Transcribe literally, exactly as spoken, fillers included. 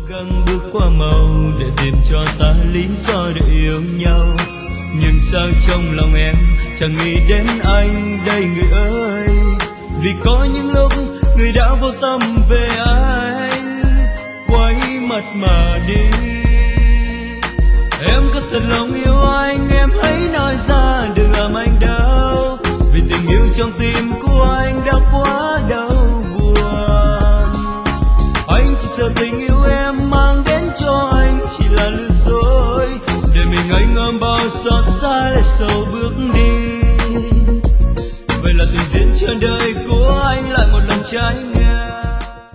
gắng bước qua màu để tìm cho ta lý do để yêu nhau. Nhưng sao trong lòng em chẳng nghĩ đến anh đây người ơi, vì có những lúc người đã vô tâm về anh, quay mặt mà đi. Em có thật lòng yêu anh, em hãy nói ra